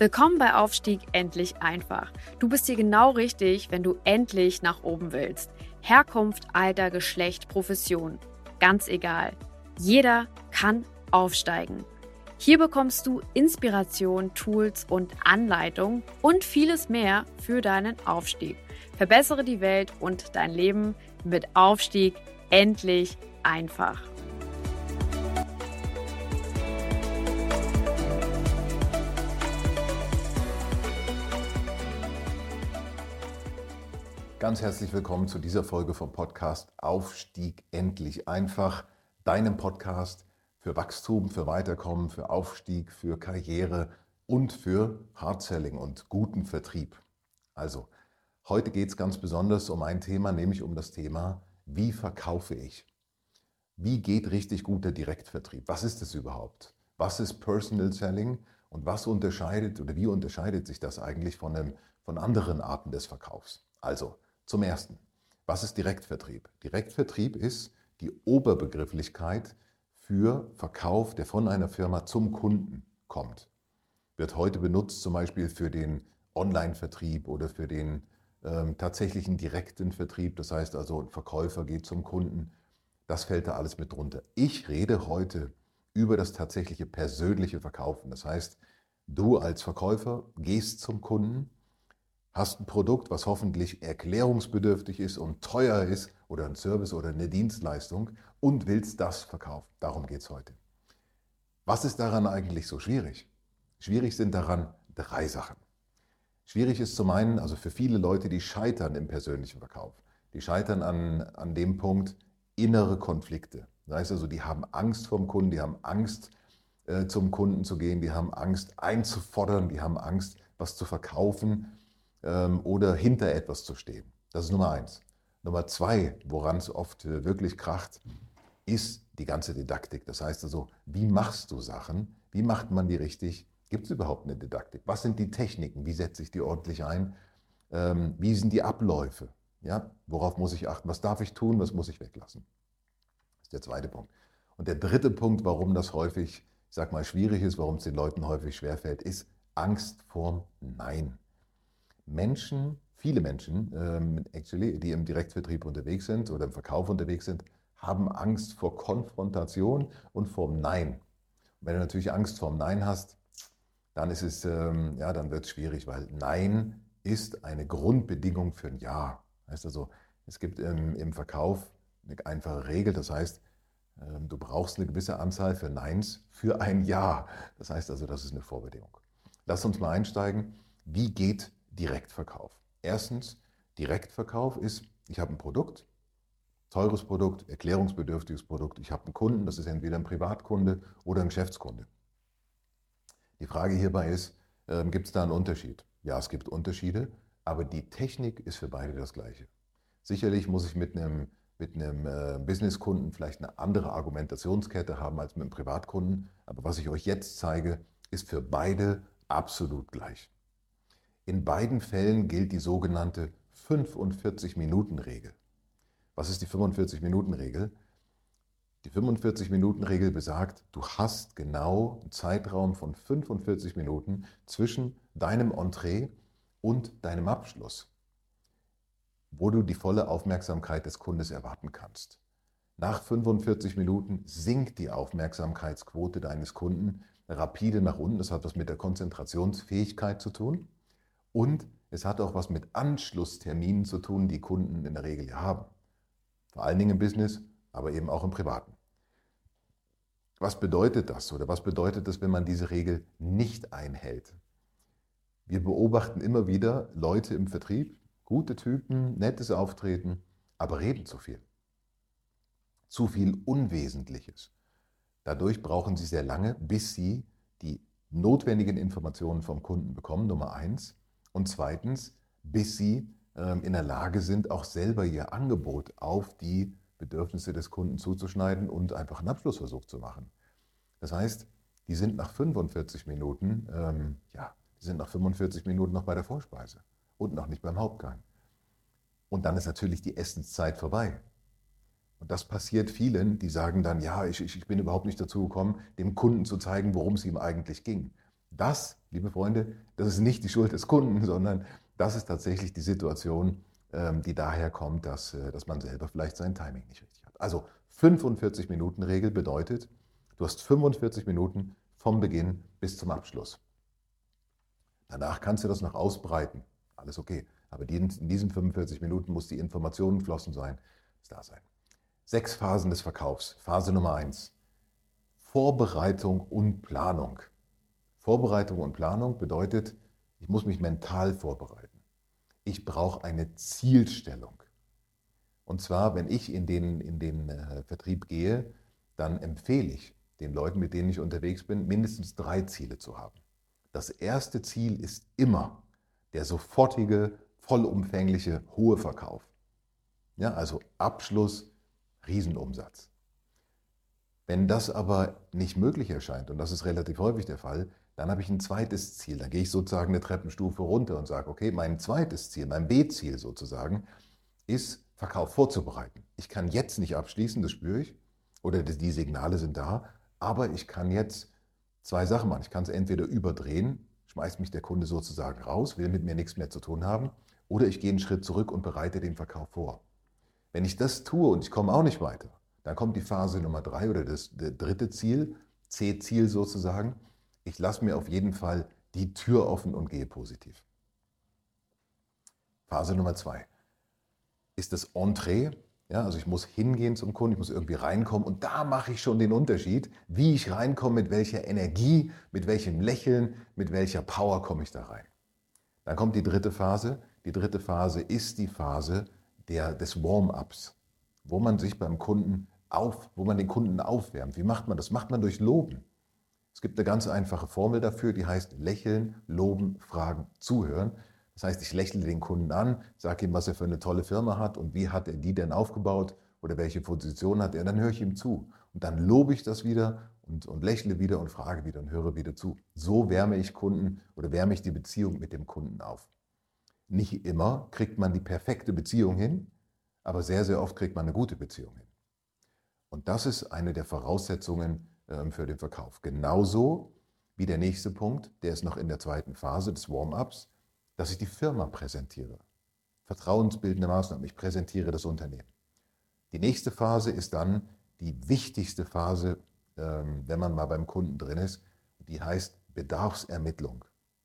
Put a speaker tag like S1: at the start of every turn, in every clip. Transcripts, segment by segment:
S1: Willkommen bei Aufstieg endlich einfach. Du bist hier genau richtig, wenn du endlich nach oben willst. Herkunft, Alter, Geschlecht, Profession. Ganz egal. Jeder kann aufsteigen. Hier bekommst du Inspiration, Tools und Anleitung und vieles mehr für deinen Aufstieg. Verbessere die Welt und dein Leben mit Aufstieg endlich einfach.
S2: Ganz herzlich willkommen zu dieser Folge vom Podcast Aufstieg endlich einfach, deinem Podcast für Wachstum, für Weiterkommen, für Aufstieg, für Karriere und für Hard-Selling und guten Vertrieb. Also, heute geht es ganz besonders um ein Thema, nämlich um das Thema, wie verkaufe ich? Wie geht richtig guter Direktvertrieb? Was ist es überhaupt? Was ist Personal Selling und was unterscheidet oder wie unterscheidet sich das eigentlich von anderen Arten des Verkaufs? Also, zum Ersten, was ist Direktvertrieb? Direktvertrieb ist die Oberbegrifflichkeit für Verkauf, der von einer Firma zum Kunden kommt. Wird heute benutzt zum Beispiel für den Online-Vertrieb oder für den tatsächlichen direkten Vertrieb. Das heißt also, ein Verkäufer geht zum Kunden. Das fällt da alles mit drunter. Ich rede heute über das tatsächliche persönliche Verkaufen. Das heißt, du als Verkäufer gehst zum Kunden, hast ein Produkt, was hoffentlich erklärungsbedürftig ist und teuer ist oder ein Service oder eine Dienstleistung und willst das verkaufen. Darum geht es heute. Was ist daran eigentlich so schwierig? Schwierig sind daran 3 Sachen. Schwierig ist zum einen, also für viele Leute, die scheitern im persönlichen Verkauf. Die scheitern an dem Punkt innere Konflikte. Das heißt also, die haben Angst vorm Kunden, die haben Angst zum Kunden zu gehen, die haben Angst einzufordern, die haben Angst, was zu verkaufen oder hinter etwas zu stehen. Das ist Nummer 1. Nummer 2, woran es oft wirklich kracht, ist die ganze Didaktik. Das heißt also, wie machst du Sachen? Wie macht man die richtig? Gibt es überhaupt eine Didaktik? Was sind die Techniken? Wie setze ich die ordentlich ein? Wie sind die Abläufe? Ja? Worauf muss ich achten? Was darf ich tun? Was muss ich weglassen? Das ist der zweite Punkt. Und der dritte Punkt, warum das häufig, ich sag mal, schwierig ist, warum es den Leuten häufig schwerfällt, ist Angst vorm Nein. Viele Menschen, die im Direktvertrieb unterwegs sind oder im Verkauf unterwegs sind, haben Angst vor Konfrontation und vorm Nein. Und wenn du natürlich Angst vorm Nein hast, dann ist es, dann wird es schwierig, weil Nein ist eine Grundbedingung für ein Ja. Heißt also, es gibt im Verkauf eine einfache Regel, das heißt, du brauchst eine gewisse Anzahl für Neins für ein Ja. Das heißt also, das ist eine Vorbedingung. Lass uns mal einsteigen. Wie geht Direktverkauf? Erstens, Direktverkauf ist, ich habe ein Produkt, teures Produkt, erklärungsbedürftiges Produkt. Ich habe einen Kunden, das ist entweder ein Privatkunde oder ein Geschäftskunde. Die Frage hierbei ist, gibt es da einen Unterschied? Ja, es gibt Unterschiede, aber die Technik ist für beide das Gleiche. Sicherlich muss ich mit einem Businesskunden vielleicht eine andere Argumentationskette haben als mit einem Privatkunden, aber was ich euch jetzt zeige, ist für beide absolut gleich. In beiden Fällen gilt die sogenannte 45-Minuten-Regel. Was ist die 45-Minuten-Regel? Die 45-Minuten-Regel besagt, du hast genau einen Zeitraum von 45 Minuten zwischen deinem Entree und deinem Abschluss, wo du die volle Aufmerksamkeit des Kundes erwarten kannst. Nach 45 Minuten sinkt die Aufmerksamkeitsquote deines Kunden rapide nach unten. Das hat was mit der Konzentrationsfähigkeit zu tun. Und es hat auch was mit Anschlussterminen zu tun, die Kunden in der Regel haben. Vor allen Dingen im Business, aber eben auch im Privaten. Was bedeutet das oder was bedeutet das, wenn man diese Regel nicht einhält? Wir beobachten immer wieder Leute im Vertrieb, gute Typen, nettes Auftreten, aber reden zu viel. Zu viel Unwesentliches. Dadurch brauchen sie sehr lange, bis sie die notwendigen Informationen vom Kunden bekommen, Nummer 1. Und zweitens, bis sie in der Lage sind, auch selber ihr Angebot auf die Bedürfnisse des Kunden zuzuschneiden und einfach einen Abschlussversuch zu machen. Das heißt, die sind nach 45 Minuten, noch bei der Vorspeise und noch nicht beim Hauptgang. Und dann ist natürlich die Essenszeit vorbei. Und das passiert vielen, die sagen dann, ja, ich bin überhaupt nicht dazu gekommen, dem Kunden zu zeigen, worum es ihm eigentlich ging. Das, liebe Freunde, das ist nicht die Schuld des Kunden, sondern das ist tatsächlich die Situation, die daher kommt, dass man selber vielleicht sein Timing nicht richtig hat. Also 45-Minuten-Regel bedeutet, du hast 45 Minuten vom Beginn bis zum Abschluss. Danach kannst du das noch ausbreiten. Alles okay. Aber in diesen 45 Minuten muss die Information geflossen sein, muss da sein. 6 Phasen des Verkaufs. Phase Nummer 1. Vorbereitung und Planung. Vorbereitung und Planung bedeutet, ich muss mich mental vorbereiten. Ich brauche eine Zielstellung. Und zwar, wenn ich in den Vertrieb gehe, dann empfehle ich den Leuten, mit denen ich unterwegs bin, mindestens 3 Ziele zu haben. Das erste Ziel ist immer der sofortige, vollumfängliche, hohe Verkauf. Ja, also Abschluss, Riesenumsatz. Wenn das aber nicht möglich erscheint, und das ist relativ häufig der Fall, dann habe ich ein zweites Ziel. Dann gehe ich sozusagen eine Treppenstufe runter und sage, okay, mein zweites Ziel, mein B-Ziel sozusagen, ist, Verkauf vorzubereiten. Ich kann jetzt nicht abschließen, das spüre ich, oder die Signale sind da, aber ich kann jetzt 2 Sachen machen. Ich kann es entweder überdrehen, schmeißt mich der Kunde sozusagen raus, will mit mir nichts mehr zu tun haben, oder ich gehe einen Schritt zurück und bereite den Verkauf vor. Wenn ich das tue und ich komme auch nicht weiter, dann kommt die Phase Nummer 3 oder das dritte Ziel, C-Ziel sozusagen. Ich lasse mir auf jeden Fall die Tür offen und gehe positiv. Phase Nummer 2 ist das Entree. Ja, also ich muss hingehen zum Kunden, ich muss irgendwie reinkommen und da mache ich schon den Unterschied, wie ich reinkomme, mit welcher Energie, mit welchem Lächeln, mit welcher Power komme ich da rein. Dann kommt die dritte Phase. Die dritte Phase ist die Phase des Warm-ups, wo man sich beim Kunden wo man den Kunden aufwärmt. Wie macht man das? Macht man durch Loben. Es gibt eine ganz einfache Formel dafür, die heißt lächeln, loben, fragen, zuhören. Das heißt, ich lächle den Kunden an, sage ihm, was er für eine tolle Firma hat und wie hat er die denn aufgebaut oder welche Position hat er, dann höre ich ihm zu. Und dann lobe ich das wieder und lächle wieder und frage wieder und höre wieder zu. So wärme ich Kunden oder wärme ich die Beziehung mit dem Kunden auf. Nicht immer kriegt man die perfekte Beziehung hin, aber sehr, sehr oft kriegt man eine gute Beziehung hin. Und das ist eine der Voraussetzungen für den Verkauf. Genauso wie der nächste Punkt, der ist noch in der zweiten Phase des Warm-ups, dass ich die Firma präsentiere. Vertrauensbildende Maßnahmen, ich präsentiere das Unternehmen. Die nächste Phase ist dann die wichtigste Phase, wenn man mal beim Kunden drin ist, die heißt Bedarfsermittlung.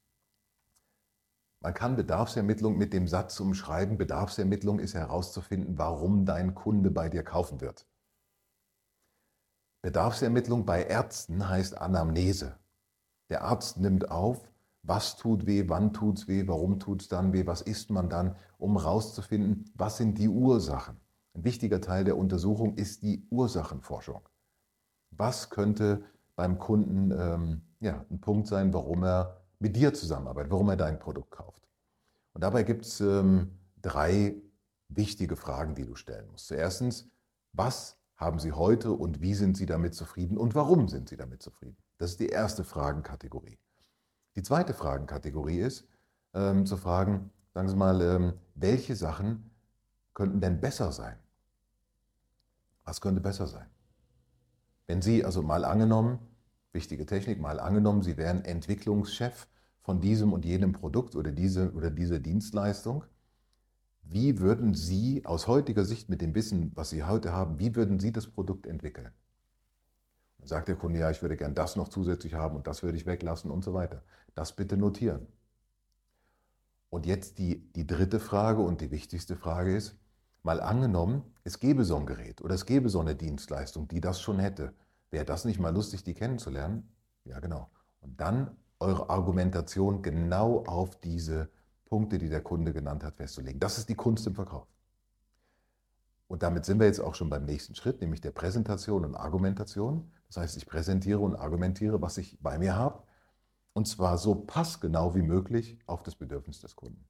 S2: Man kann Bedarfsermittlung mit dem Satz umschreiben, Bedarfsermittlung ist herauszufinden, warum dein Kunde bei dir kaufen wird. Bedarfsermittlung bei Ärzten heißt Anamnese. Der Arzt nimmt auf, was tut weh, wann tut es weh, warum tut es dann weh, was isst man dann, um herauszufinden, was sind die Ursachen. Ein wichtiger Teil der Untersuchung ist die Ursachenforschung. Was könnte beim Kunden ein Punkt sein, warum er mit dir zusammenarbeitet, warum er dein Produkt kauft. Und dabei gibt es 3 wichtige Fragen, die du stellen musst. Zuerst, was haben Sie heute und wie sind Sie damit zufrieden und warum sind Sie damit zufrieden? Das ist die erste Fragenkategorie. Die zweite Fragenkategorie ist, zu fragen, sagen Sie mal, welche Sachen könnten denn besser sein? Was könnte besser sein? Wenn Sie, also mal angenommen, wichtige Technik, mal angenommen, Sie wären Entwicklungschef von diesem und jenem Produkt oder dieser Dienstleistung, wie würden Sie aus heutiger Sicht mit dem Wissen, was Sie heute haben, wie würden Sie das Produkt entwickeln? Dann sagt der Kunde, ja, ich würde gern das noch zusätzlich haben und das würde ich weglassen und so weiter. Das bitte notieren. Und jetzt die dritte Frage und die wichtigste Frage ist, mal angenommen, es gäbe so ein Gerät oder es gäbe so eine Dienstleistung, die das schon hätte. Wäre das nicht mal lustig, die kennenzulernen? Ja, genau. Und dann eure Argumentation genau auf diese Punkte, die der Kunde genannt hat, festzulegen. Das ist die Kunst im Verkauf. Und damit sind wir jetzt auch schon beim nächsten Schritt, nämlich der Präsentation und Argumentation. Das heißt, ich präsentiere und argumentiere, was ich bei mir habe, und zwar so passgenau wie möglich auf das Bedürfnis des Kunden.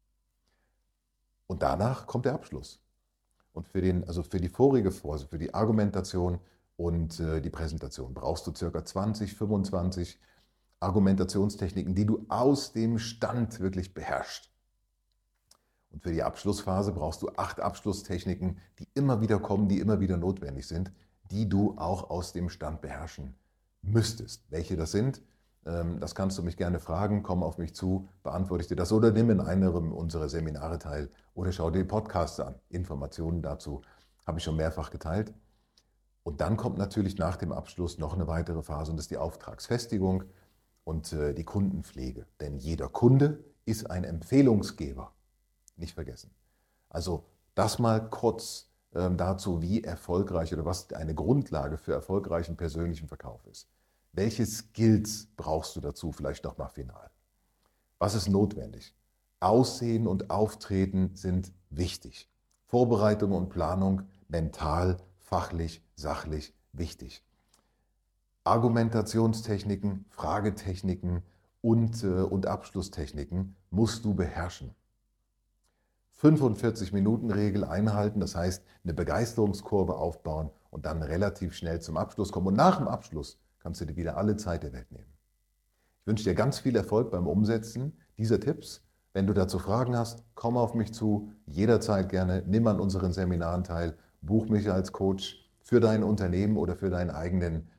S2: Und danach kommt der Abschluss. Und für die vorige Phase, für die Argumentation und die Präsentation brauchst du ca. 20, 25 Argumentationstechniken, die du aus dem Stand wirklich beherrschst. Und für die Abschlussphase brauchst du 8 Abschlusstechniken, die immer wieder kommen, die immer wieder notwendig sind, die du auch aus dem Stand beherrschen müsstest. Welche das sind, Das kannst du mich gerne fragen, komm auf mich zu, beantworte ich dir das oder nimm in einem unserer Seminare teil oder schau dir Podcasts an. Informationen dazu habe ich schon mehrfach geteilt. Und dann kommt natürlich nach dem Abschluss noch eine weitere Phase und das ist die Auftragsfestigung und die Kundenpflege. Denn jeder Kunde ist ein Empfehlungsgeber. Nicht vergessen. Also das mal kurz dazu, wie erfolgreich oder was eine Grundlage für erfolgreichen persönlichen Verkauf ist. Welche Skills brauchst du dazu? Vielleicht nochmal final. Was ist notwendig? Aussehen und Auftreten sind wichtig. Vorbereitung und Planung mental, fachlich, sachlich wichtig. Argumentationstechniken, Fragetechniken und Abschlusstechniken musst du beherrschen. 45-Minuten-Regel einhalten, das heißt eine Begeisterungskurve aufbauen und dann relativ schnell zum Abschluss kommen. Und nach dem Abschluss kannst du dir wieder alle Zeit der Welt nehmen. Ich wünsche dir ganz viel Erfolg beim Umsetzen dieser Tipps. Wenn du dazu Fragen hast, komm auf mich zu, jederzeit gerne, nimm an unseren Seminaren teil, buch mich als Coach für dein Unternehmen oder für deinen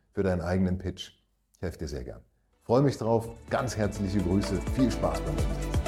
S2: eigenen Pitch. Ich helfe dir sehr gern. Freue mich drauf, ganz herzliche Grüße, viel Spaß beim Umsetzen.